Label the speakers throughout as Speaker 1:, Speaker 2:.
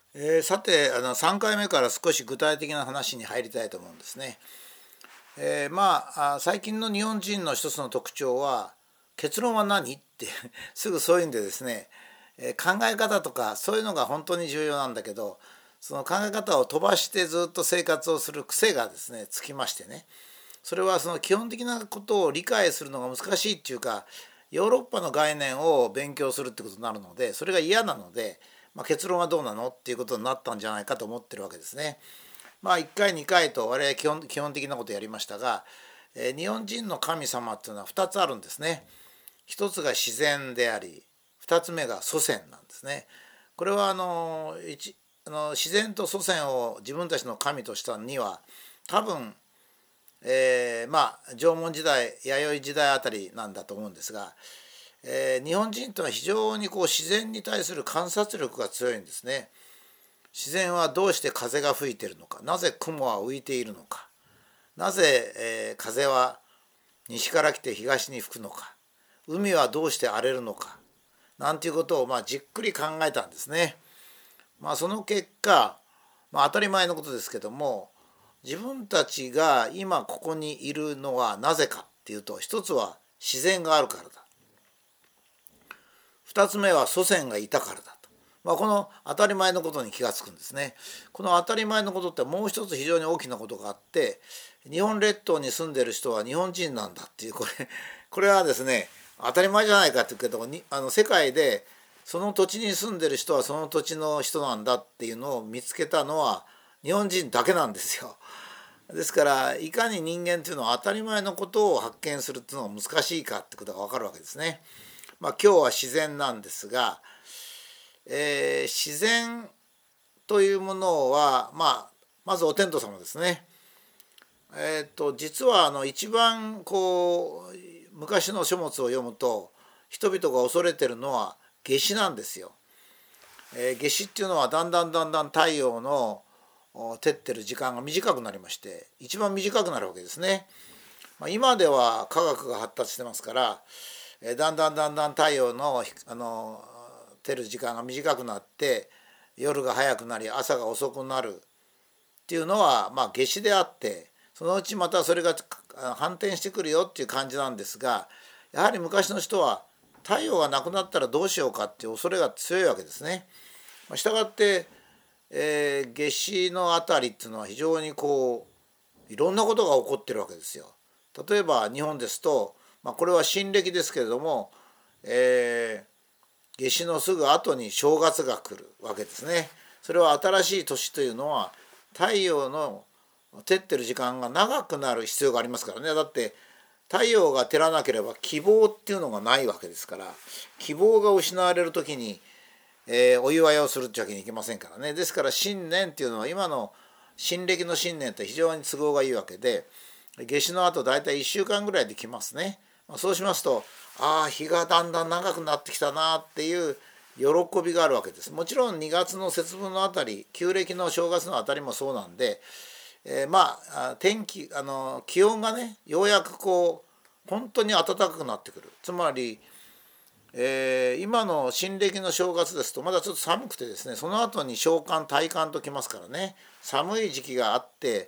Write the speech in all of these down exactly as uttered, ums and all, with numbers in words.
Speaker 1: えーさてあのさんかいめから少し具体的な話に入りたいと思うんですね。えーまああ最近の日本人の一つの特徴は結論は何ってすぐそういうんでですね、えー考え方とかそういうのが本当に重要なんだけど、その考え方を飛ばしてずっと生活をする癖がですねつきましてね、それはその基本的なことを理解するのが難しいっていうか、ヨーロッパの概念を勉強するってことになるので、それが嫌なので、まあ、結論はどうなのっていうことになったんじゃないかと思ってるわけですね。まあいっかいにかいと我々基本基本的なことをやりましたが、えー日本人の神様っていうのはふたつあるんですね。ひとつが自然であり、ふたつめが祖先なんですね。これはあの一あの自然と祖先を自分たちの神としたには多分、えーまあ縄文時代弥生時代あたりなんだと思うんですが、えー日本人というのは非常にこう自然に対する観察力が強いんですね。自然はどうして風が吹いているのか、なぜ雲は浮いているのか、なぜ、えー風は西から来て東に吹くのか、海はどうして荒れるのか、なんていうことをまあじっくり考えたんですね。まあ、その結果、まあ、当たり前のことですけども、自分たちが今ここにいるのはなぜかっていうと、一つは自然があるからだ、二つ目は祖先がいたからだと、まあ、この当たり前のことに気がつくんですね。この当たり前のことってもう一つ非常に大きなことがあって、日本列島に住んでる人は日本人なんだっていう、これこれはですね当たり前じゃないかっていうけど、にあの世界でその土地に住んでる人はその土地の人なんだっていうのを見つけたのは日本人だけなんですよ。ですからいかに人間っていうのは当たり前のことを発見するっていうのが難しいかってことが分かるわけですね。まあ、今日は自然なんですが、えー自然というものは、まあ、まずお天道様ですね。えー、と実はあの一番こう昔の書物を読むと人々が恐れてるのは夏至なんですよ。えー夏至っていうのはだんだんだんだん太陽の照ってる時間が短くなりまして、一番短くなるわけですね。まあ、今では科学が発達してますから、えーだんだんだんだん太陽のあの照る時間が短くなって夜が早くなり朝が遅くなるっていうのは、まあ、夏至であって、そのうちまたそれが反転してくるよっていう感じなんですが、やはり昔の人は太陽がなくなったらどうしようかっていう恐れが強いわけですね。したがって、えー夏至のあたりっていうのは非常にこういろんなことが起こってるわけですよ。例えば日本ですと、まあ、これは新暦ですけれども、えー夏至のすぐ後に正月が来るわけですね。それは新しい年というのは太陽の照ってる時間が長くなる必要がありますからね。だって太陽が照らなければ希望っていうのがないわけですから、希望が失われる時に、えーお祝いをするってわけにいきませんからね。ですから新年っていうのは今の新暦の新年って非常に都合がいいわけで、夏至の後だいたいいっしゅうかんぐらいで来ますね。そうしますと、ああ日がだんだん長くなってきたなっていう喜びがあるわけです。もちろんにがつの節分のあたり、旧暦の正月のあたりもそうなんで、えーまあ天気あの気温がねようやくこう本当に暖かくなってくる。つまり、えー今の新暦の正月ですとまだちょっと寒くてですね、その後に小寒大寒ときますからね、寒い時期があって、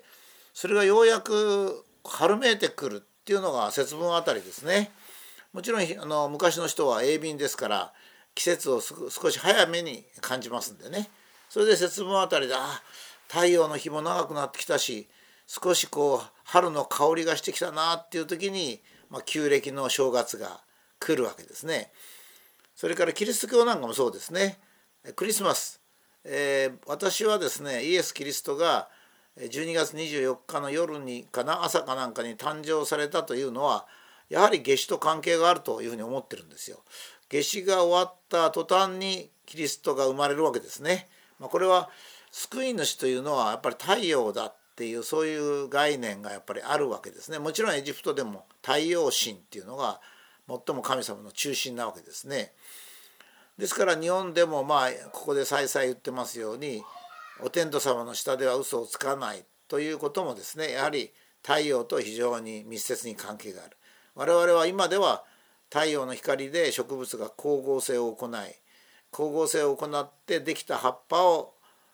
Speaker 1: それがようやく春めいてくるっていうのが節分あたりですね。もちろんあの昔の人は鋭敏ですから季節を少し早めに感じますんでね、それで節分あたりで、あ太陽の日も長くなってきたし少しこう春の香りがしてきたなっていう時に、まあ、旧暦の正月が来るわけですね。それからキリスト教なんかもそうですね。クリスマス、えー私はですねイエス・キリストがじゅうにがつにじゅうよっかの夜にかな朝かなんかに誕生されたというのはやはり夏至と関係があるというふうに思ってるんですよ。夏至が終わった途端にキリストが生まれるわけですね。まあ、これは救い主というのはやっぱり太陽だっていうそういう概念がやっぱりあるわけですね。もちろんエジプトでも太陽神っていうのが最も神様の中心なわけですね。ですから日本でもまあここで再々言ってますように、お天道様の下では嘘をつかないということもですね、やはり太陽と非常に密接に関係がある。我々は今では太陽の光で植物が光合成を行い、光合成を行ってできた葉っぱを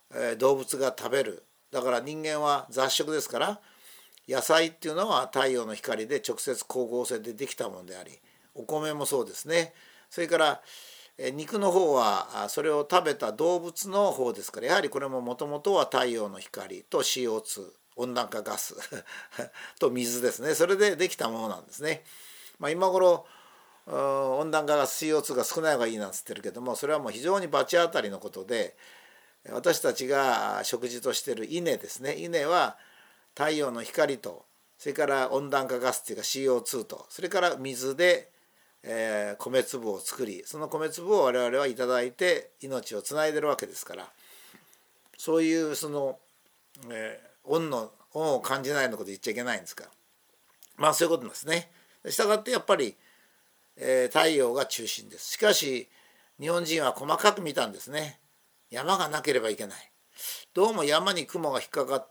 Speaker 1: えー、動物が食べる。だから人間は雑食ですから、野菜っていうのは太陽の光で直接光合成でできたものであり、お米もそうですね。それから肉の方はそれを食べた動物の方ですから、やはりこれももともとは太陽の光と シーオーツー 温暖化ガスと水ですね。それでできたものなんですね。まあ、今頃温暖化ガス シーオーツー が少ない方がいいなんつってるけども、それはもう非常に罰当たりのことで、私たちが食事としている稲ですね。稲は太陽の光と、それから温暖化ガスっていうか シーオーツー と、それから水でえー、米粒を作り、その米粒を我々はいただいて命をつないでるわけですから、そういうその、えー、恩の恩を感じないようなこと言っちゃいけないんですが、まあそういうことなんですね。したがってやっぱり、えー、太陽が中心です。しかし日本人は細かく見たんですね。山がなければいけない。どうも山に雲が引っかかって、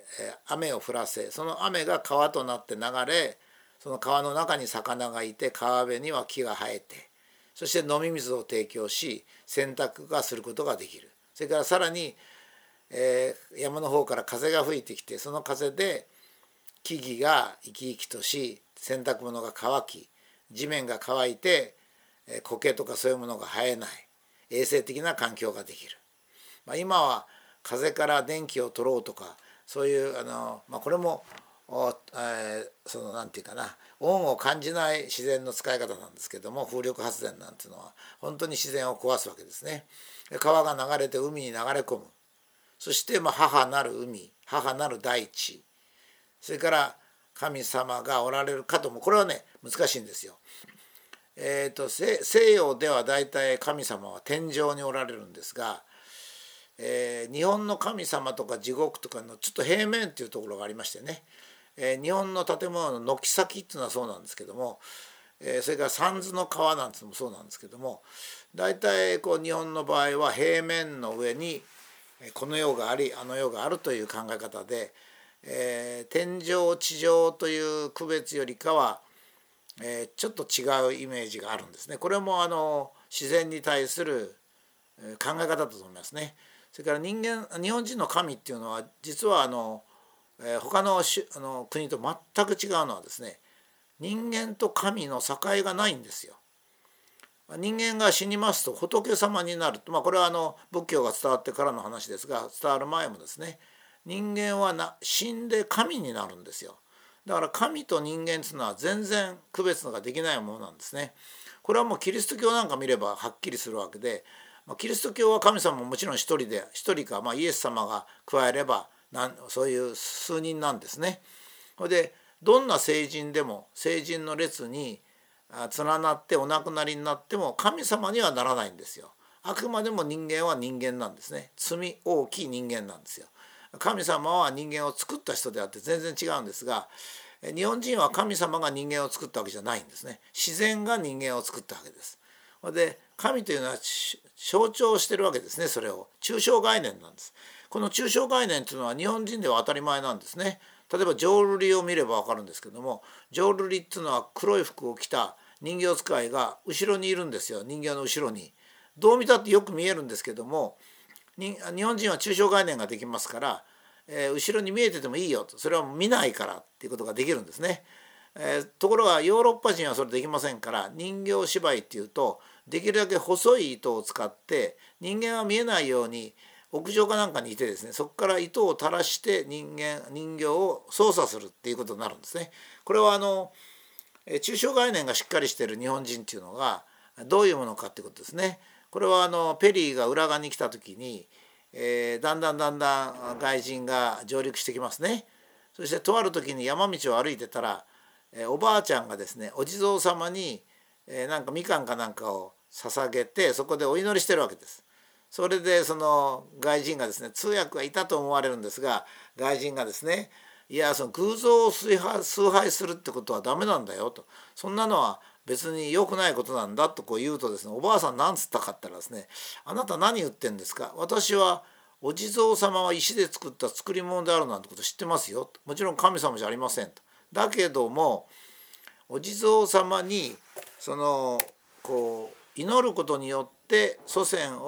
Speaker 1: えー、雨を降らせ、その雨が川となって流れ、その川の中に魚がいて、川辺には木が生えて、そして飲み水を提供し、洗濯がすることができる。それからさらに、えー、山の方から風が吹いてきて、その風で木々が生き生きとし、洗濯物が乾き、地面が乾いて、えー、苔とかそういうものが生えない、衛生的な環境ができる。まあ、今は風から電気を取ろうとか、そういうあの、まあ、これもおえー、そのなんていうかな、恩を感じない自然の使い方なんですけども、風力発電なんていうのは本当に自然を壊すわけですね。川が流れて海に流れ込む。そしてまあ母なる海、母なる大地、それから神様がおられるかとも、これはね難しいんですよ。えーと、西洋ではだいたい神様は天上におられるんですが、えー、日本の神様とか地獄とかのちょっと平面っていうところがありましてね、えー、日本の建物の軒先っていうのはそうなんですけども、えー、それから三途の川なんていうのもそうなんですけども、大体こう日本の場合は平面の上にこの世がありあの世があるという考え方で、えー、天上地上という区別よりかは、えー、ちょっと違うイメージがあるんですね。これもあの自然に対する考え方だと思いますね。それから人間日本人の神っていうのは実はあのえー、他 の, あの国と全く違うのはですね、人間と神の境がないんですよ。人間が死にますと仏様になる、まあ、これはあの仏教が伝わってからの話ですが、伝わる前もですね、人間はな死んで神になるんですよ。だから神と人間というのは全然区別ができないものなんですね。これはもうキリスト教なんか見ればはっきりするわけで、キリスト教は神様ももちろん一人で一人か、まあ、イエス様が加えればなんそういう数人なんですね。それでどんな聖人でも聖人の列に連なってお亡くなりになっても神様にはならないんですよ。あくまでも人間は人間なんですね。罪大きい人間なんですよ。神様は人間を作った人であって全然違うんですが、日本人は神様が人間を作ったわけじゃないんですね。自然が人間を作ったわけです。で神というのは象徴してるわけですね。それを抽象概念なんです。この抽象概念というのは日本人では当たり前なんですね。例えば浄瑠璃を見れば分かるんですけども、浄瑠璃っていうのは黒い服を着た人形使いが後ろにいるんですよ。人形の後ろにどう見たってよく見えるんですけども、日本人は抽象概念ができますから、えー、後ろに見えててもいいよと、それは見ないからっていうことができるんですね。えー、ところがヨーロッパ人はそれできませんから、人形芝居っていうとできるだけ細い糸を使って人間は見えないように屋上かなんかにいてですね、そこから糸を垂らして人間人形を操作するっていうことになるんですね。これはあの抽象概念がしっかりしている日本人っていうのがどういうものかっていうことですね。これはあのペリーが浦賀に来た時に、えー、だんだんだんだん外人が上陸してきますね。そしてとある時に山道を歩いてたら、えー、おばあちゃんがですねお地蔵様に、えー、なんかみかんかなんかを捧げてそこでお祈りしてるわけです。それでその外人がですね、通訳がいたと思われるんですが、外人がですね、いやその偶像を崇拝、崇拝するってことはダメなんだよと、そんなのは別に良くないことなんだとこう言うとですね、おばあさん何つったかって言ったらですね、あなた何言ってんですか、私はお地蔵様は石で作った作り物であるなんてこと知ってますよ、もちろん神様じゃありませんと、だけどもお地蔵様にそのこう祈ることによって祖先を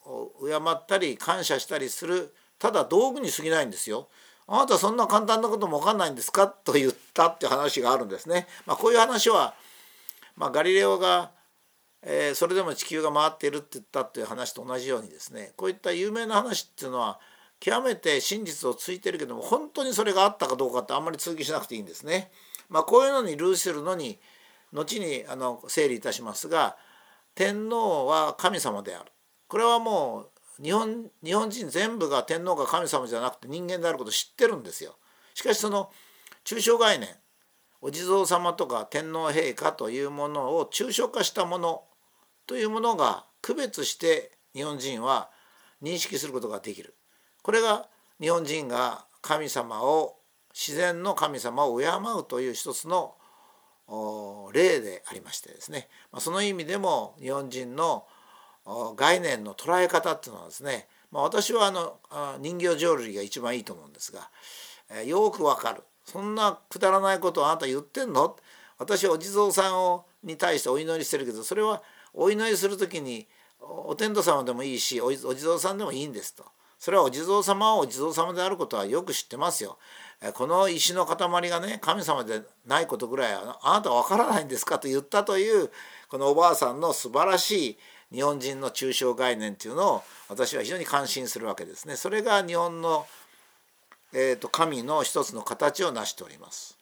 Speaker 1: 敬ったり感謝したりするただ道具に過ぎないんですよ。あなたそんな簡単なことも分かんないんですかと言ったっていう話があるんですね。まあ、こういう話は、まあ、ガリレオが、えー、それでも地球が回っているって言ったっていう話と同じようにですね、こういった有名な話っていうのは極めて真実をついてるけども、本当にそれがあったかどうかってあんまり追求しなくていいんですね。まあ、こういうのに類するのに後にあの整理いたしますが、天皇は神様である。これはもう日本、日本人全部が天皇が神様じゃなくて人間であることを知ってるんですよ。しかしその抽象概念、お地蔵様とか天皇陛下というものを抽象化したものというものが区別して日本人は認識することができる。これが日本人が神様を、自然の神様を敬うという一つの例でありましてですね、その意味でも日本人の概念の捉え方っていうのはですね、まあ、私はあの人形浄瑠璃が一番いいと思うんですが、よくわかる。そんなくだらないことをあなた言ってんの？私はお地蔵さんをに対してお祈りしてるけど、それはお祈りする時にお天道様でもいいし、お地蔵さんでもいいんですと。それはお地蔵様はお地蔵様であることはよく知ってますよ。この石の塊がね、神様でないことぐらいあなたは分からないんですかと言ったという、このおばあさんの素晴らしい日本人の抽象概念っていうのを私は非常に感心するわけですね。それが日本の、えーと、神の一つの形を成しております。